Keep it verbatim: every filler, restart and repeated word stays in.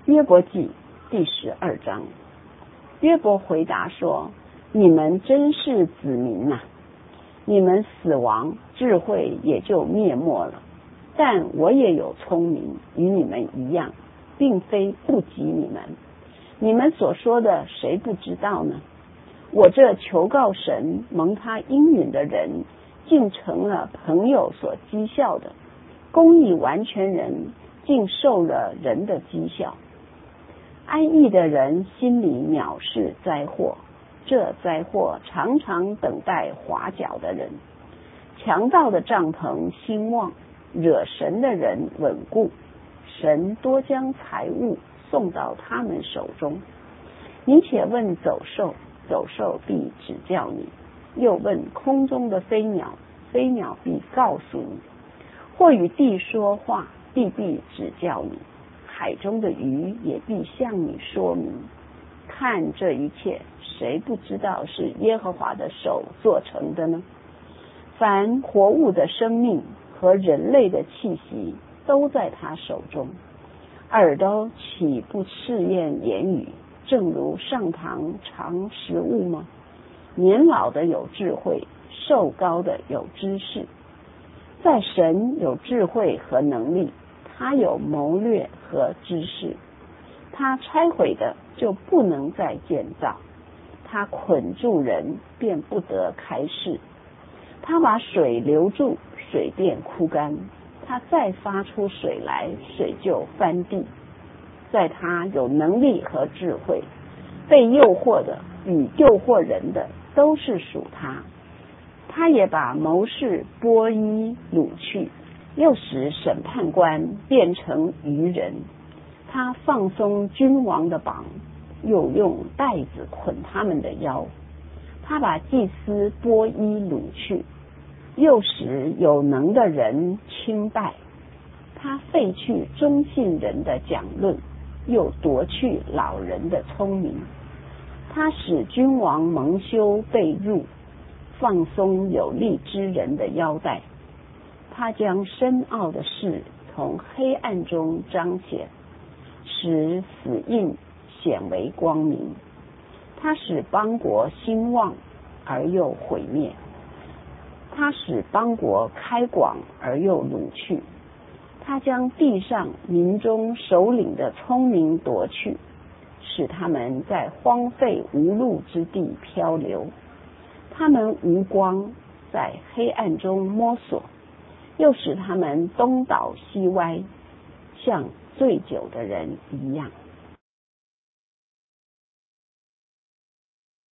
约伯记第十二章，约伯回答说：你们真是子民呐、啊，你们死亡，智慧也就灭没了。但我也有聪明，与你们一样，并非不及你们。你们所说的，谁不知道呢？我这求告神蒙他应允的人，竟成了朋友所讥笑的；公义完全人，竟受了人的讥笑。安逸的人心里藐视灾祸，这灾祸常常等待滑脚的人。强盗的帐篷兴旺，惹神的人稳固，神多将财物送到他们手中。你且问走兽，走兽必指教你；又问空中的飞鸟，飞鸟必告诉你；或与地说话，地必指教你；海中的鱼也必向你说明。看这一切，谁不知道是耶和华的手做成的呢？凡活物的生命和人类的气息都在他手中。耳朵岂不试验言语，正如上膛尝食物吗？年老的有智慧，寿高的有知识。在神有智慧和能力，他有谋略和知识。他拆毁的就不能再建造，他捆住人便不得开释。他把水留住，水便枯干；他再发出水来，水就翻地。在他有能力和智慧，被诱惑的与诱惑人的都是属他。他也把谋士剥衣掳去，又使审判官变成愚人。他放松君王的绑，又用带子捆他们的腰。他把祭司剥衣掳去，又使有能的人倾败。他废去忠信人的讲论，又夺去老人的聪明。他使君王蒙羞被辱，放松有力之人的腰带。他将深奥的事从黑暗中彰显，使死印显为光明。他使邦国兴旺而又毁灭，他使邦国开广而又掳去。他将地上民中首领的聪明夺去，使他们在荒废无路之地漂流。他们无光，在黑暗中摸索，又使他们东倒西歪，像醉酒的人一样。